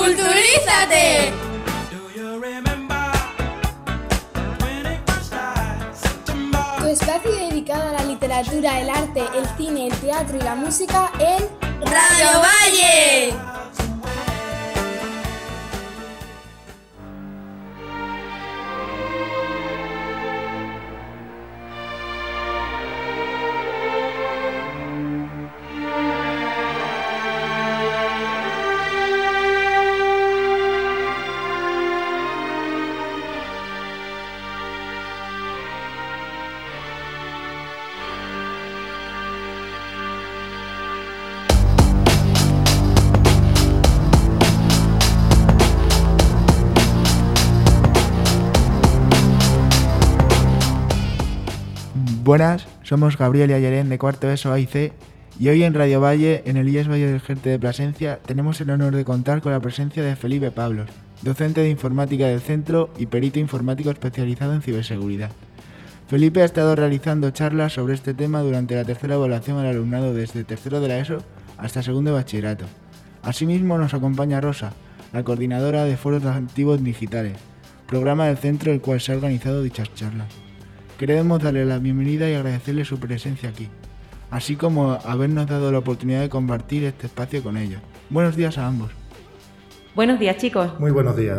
¡Culturízate! Tu espacio dedicado a la literatura, el arte, el cine, el teatro y la música en ¡Radio Valle! Buenas, somos Gabriel y Ayerén de cuarto ESO A y C y hoy en Radio Valle, en el IES Valle del Jerte de Plasencia, tenemos el honor de contar con la presencia de Felipe Pablos, docente de informática del centro y perito informático especializado en ciberseguridad. Felipe ha estado realizando charlas sobre este tema durante la tercera evaluación al alumnado desde tercero de la ESO hasta segundo de bachillerato. Asimismo nos acompaña Rosa, la coordinadora de foros activos digitales, programa del centro el cual se ha organizado dichas charlas. Queremos darle la bienvenida y agradecerle su presencia aquí, así como habernos dado la oportunidad de compartir este espacio con ellos. Buenos días a ambos. Buenos días, chicos. Muy buenos días.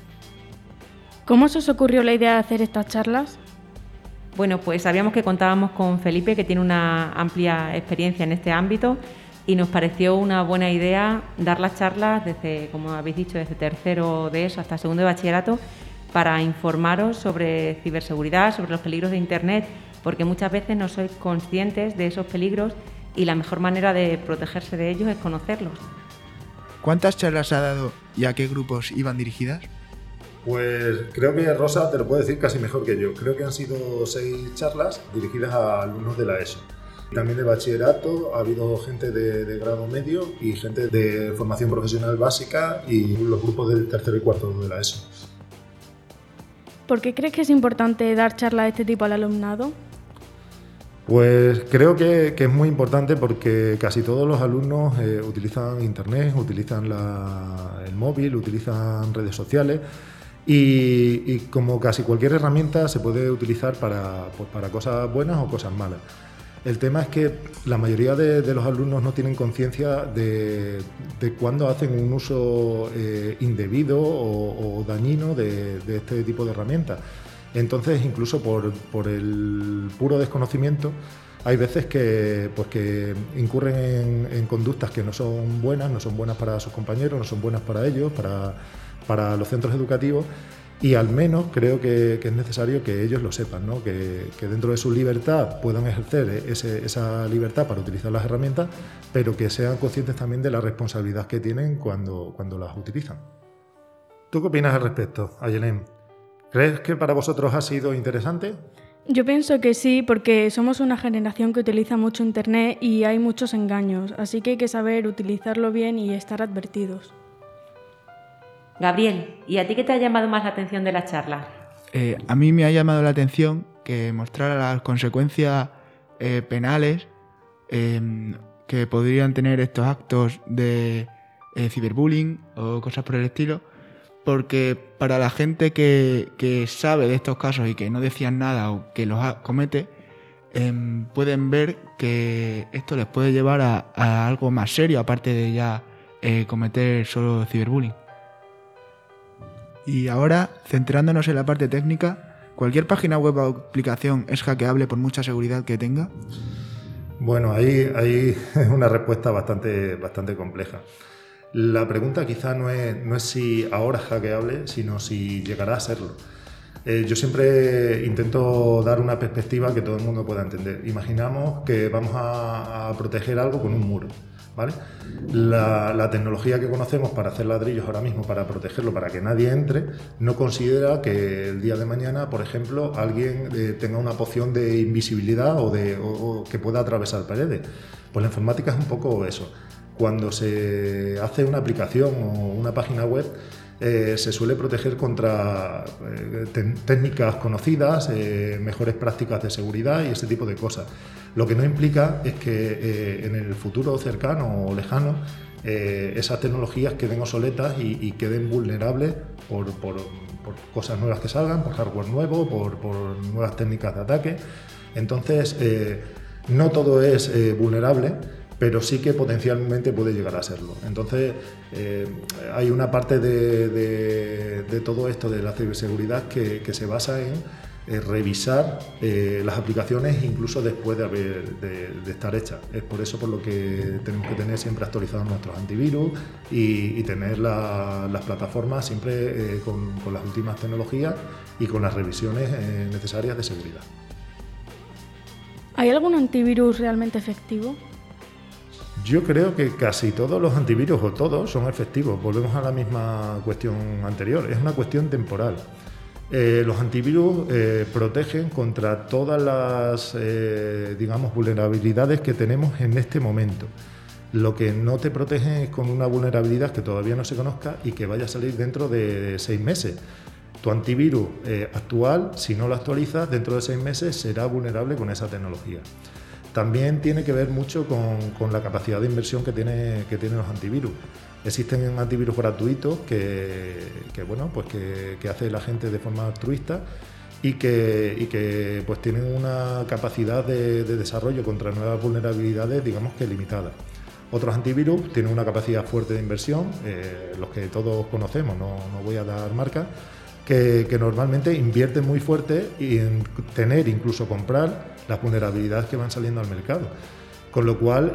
¿Cómo se os ocurrió la idea de hacer estas charlas? Bueno, pues sabíamos que contábamos con Felipe, que tiene una amplia experiencia en este ámbito, y nos pareció una buena idea dar las charlas desde, como habéis dicho, desde tercero de ESO hasta segundo de bachillerato, para informaros sobre ciberseguridad, sobre los peligros de Internet, porque muchas veces no sois conscientes de esos peligros y la mejor manera de protegerse de ellos es conocerlos. ¿Cuántas charlas ha dado y a qué grupos iban dirigidas? Pues creo que Rosa te lo puede decir casi mejor que yo. Creo que han sido 6 charlas dirigidas a alumnos de la ESO. También de bachillerato, ha habido gente de grado medio y gente de formación profesional básica y los grupos del tercero y cuarto de la ESO. ¿Por qué crees que es importante dar charlas de este tipo al alumnado? Pues creo que es muy importante porque casi todos los alumnos utilizan Internet, utilizan el móvil, utilizan redes sociales y como casi cualquier herramienta se puede utilizar para cosas buenas o cosas malas. El tema es que la mayoría de los alumnos no tienen conciencia de cuándo hacen un uso indebido o dañino de este tipo de herramientas. Entonces, incluso por el puro desconocimiento, hay veces que incurren en conductas que no son buenas para sus compañeros, no son buenas para ellos, para los centros educativos. Y al menos creo que es necesario que ellos lo sepan, ¿no? Que dentro de su libertad puedan ejercer esa libertad para utilizar las herramientas, pero que sean conscientes también de la responsabilidad que tienen cuando las utilizan. ¿Tú qué opinas al respecto, Ayelén? ¿Crees que para vosotros ha sido interesante? Yo pienso que sí, porque somos una generación que utiliza mucho Internet y hay muchos engaños, así que hay que saber utilizarlo bien y estar advertidos. Gabriel, ¿y a ti qué te ha llamado más la atención de la charla? A mí me ha llamado la atención que mostrara las consecuencias penales que podrían tener estos actos de ciberbullying o cosas por el estilo, porque para la gente que sabe de estos casos y que no decían nada o que los comete, pueden ver que esto les puede llevar a algo más serio, aparte de ya cometer solo ciberbullying. Y ahora, centrándonos en la parte técnica, ¿cualquier página web o aplicación es hackeable por mucha seguridad que tenga? Bueno, ahí es una respuesta bastante compleja. La pregunta quizá no es si ahora es hackeable, sino si llegará a serlo. Yo siempre intento dar una perspectiva que todo el mundo pueda entender. Imaginamos que vamos a proteger algo con un muro, ¿vale? La tecnología que conocemos para hacer ladrillos ahora mismo, para protegerlo, para que nadie entre, no considera que el día de mañana, por ejemplo, alguien tenga una poción de invisibilidad o que pueda atravesar paredes. Pues la informática es un poco eso. Cuando se hace una aplicación o una página web, se suele proteger contra técnicas conocidas, mejores prácticas de seguridad y ese tipo de cosas. Lo que no implica es que en el futuro cercano o lejano esas tecnologías queden obsoletas y queden vulnerables por cosas nuevas que salgan, por hardware nuevo, por nuevas técnicas de ataque. Entonces, no todo es vulnerable, pero sí que potencialmente puede llegar a serlo. Entonces, hay una parte de todo esto de la ciberseguridad que se basa en revisar las aplicaciones incluso después de estar hechas. Es por eso por lo que tenemos que tener siempre actualizados nuestros antivirus y tener las plataformas siempre con las últimas tecnologías y con las revisiones necesarias de seguridad. ¿Hay algún antivirus realmente efectivo? Yo creo que casi todos los antivirus o todos son efectivos. Volvemos a la misma cuestión anterior, es una cuestión temporal. Los antivirus protegen contra todas las vulnerabilidades que tenemos en este momento. Lo que no te protegen es con una vulnerabilidad que todavía no se conozca y que vaya a salir dentro de 6 meses. Tu antivirus actual, si no lo actualizas, dentro de 6 meses será vulnerable con esa tecnología. También tiene que ver mucho con la capacidad de inversión que tienen los antivirus. Existen antivirus gratuitos que hace la gente de forma altruista y que pues tienen una capacidad de desarrollo contra nuevas vulnerabilidades, digamos que limitada. Otros antivirus tienen una capacidad fuerte de inversión, los que todos conocemos, no voy a dar marca, que normalmente invierten muy fuerte en tener, incluso comprar, las vulnerabilidades que van saliendo al mercado. Con lo cual,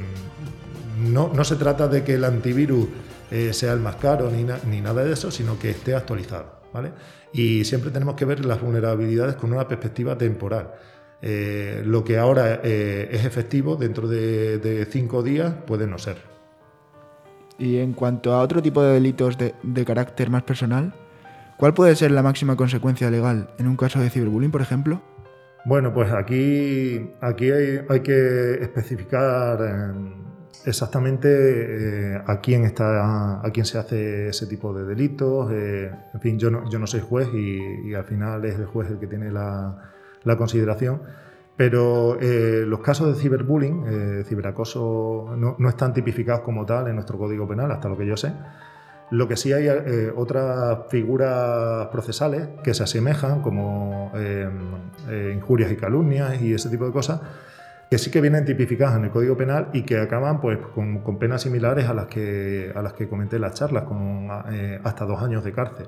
no se trata de que el antivirus sea el más caro ni nada de eso, sino que esté actualizado, ¿vale? Y siempre tenemos que ver las vulnerabilidades con una perspectiva temporal. Lo que ahora es efectivo, dentro de 5 días puede no ser. Y en cuanto a otro tipo de delitos de carácter más personal, ¿cuál puede ser la máxima consecuencia legal en un caso de ciberbullying, por ejemplo? Bueno, pues aquí hay que especificar exactamente a quién se hace ese tipo de delitos. En fin, yo no soy juez y al final es el juez el que tiene la consideración. Pero los casos de ciberbullying, ciberacoso, no están tipificados como tal en nuestro Código Penal, hasta lo que yo sé. Lo que sí hay otras figuras procesales que se asemejan, como injurias y calumnias y ese tipo de cosas, que sí que vienen tipificadas en el Código Penal y que acaban pues con penas similares a las que comenté en las charlas, con hasta 2 años de cárcel.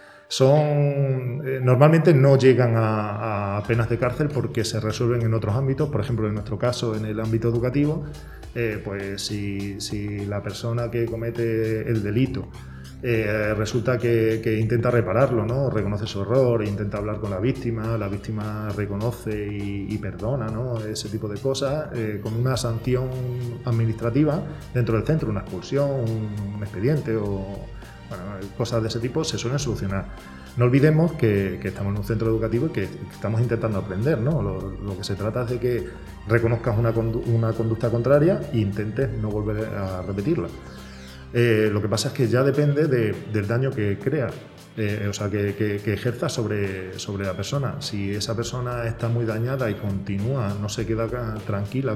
Normalmente no llegan a penas de cárcel porque se resuelven en otros ámbitos. Por ejemplo, en nuestro caso, en el ámbito educativo, pues si la persona que comete el delito resulta que intenta repararlo, ¿no? Reconoce su error, intenta hablar con la víctima reconoce y perdona, ¿no? Ese tipo de cosas, con una sanción administrativa dentro del centro, una expulsión, un expediente cosas de ese tipo se suelen solucionar. No olvidemos que estamos en un centro educativo y que estamos intentando aprender, ¿no? Lo que se trata es de que reconozcas una conducta contraria e intentes no volver a repetirla. Lo que pasa es que ya depende del daño que creas, que ejerza sobre la persona. Si esa persona está muy dañada y continúa, no se queda tranquila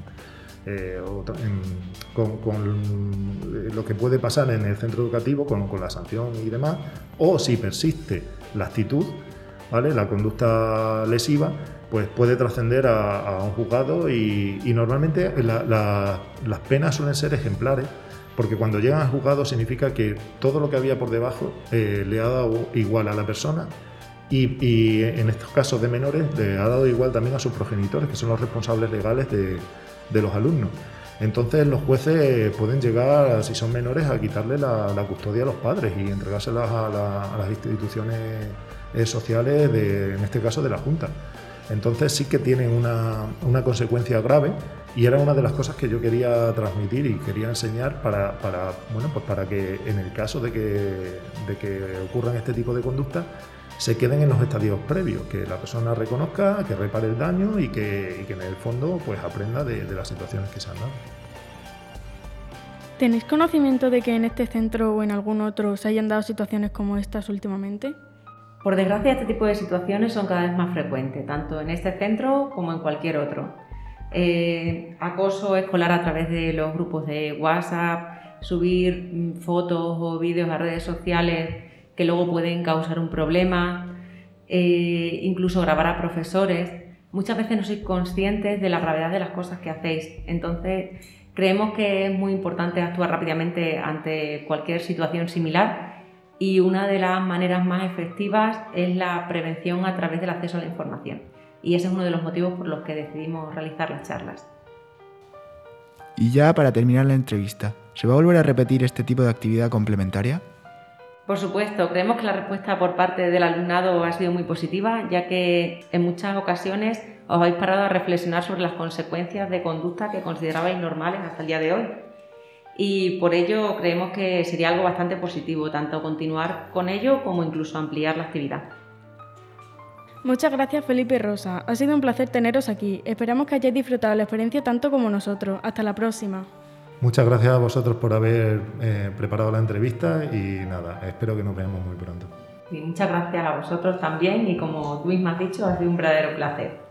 con lo que puede pasar en el centro educativo, con la sanción y demás, o si persiste la actitud, ¿vale? La conducta lesiva, pues puede trascender a un juzgado y normalmente las penas suelen ser ejemplares, porque cuando llegan al juzgado significa que todo lo que había por debajo le ha dado igual a la persona y en estos casos de menores le ha dado igual también a sus progenitores, que son los responsables legales de los alumnos. Entonces los jueces pueden llegar, si son menores, a quitarle la custodia a los padres y entregárselas a las instituciones sociales, en este caso de la Junta. Entonces sí que tienen una consecuencia grave y era una de las cosas que yo quería transmitir y quería enseñar para que en el caso de que ocurran este tipo de conductas se queden en los estadios previos, que la persona reconozca, que repare el daño y que en el fondo pues aprenda de las situaciones que se han dado. ¿Tenéis conocimiento de que en este centro o en algún otro se hayan dado situaciones como estas últimamente? Por desgracia, este tipo de situaciones son cada vez más frecuentes, tanto en este centro como en cualquier otro. Acoso escolar a través de los grupos de WhatsApp, subir fotos o vídeos a redes sociales que luego pueden causar un problema, incluso grabar a profesores. Muchas veces no sois conscientes de la gravedad de las cosas que hacéis, entonces creemos que es muy importante actuar rápidamente ante cualquier situación similar y una de las maneras más efectivas es la prevención a través del acceso a la información. Y ese es uno de los motivos por los que decidimos realizar las charlas. Y ya para terminar la entrevista, ¿se va a volver a repetir este tipo de actividad complementaria? Por supuesto, creemos que la respuesta por parte del alumnado ha sido muy positiva, ya que en muchas ocasiones os habéis parado a reflexionar sobre las consecuencias de conductas que considerabais normales hasta el día de hoy. Y por ello creemos que sería algo bastante positivo, tanto continuar con ello como incluso ampliar la actividad. Muchas gracias, Felipe y Rosa. Ha sido un placer teneros aquí. Esperamos que hayáis disfrutado la experiencia tanto como nosotros. Hasta la próxima. Muchas gracias a vosotros por haber preparado la entrevista y nada, espero que nos veamos muy pronto. Y muchas gracias a vosotros también y como tú misma has dicho, ha sido un verdadero placer.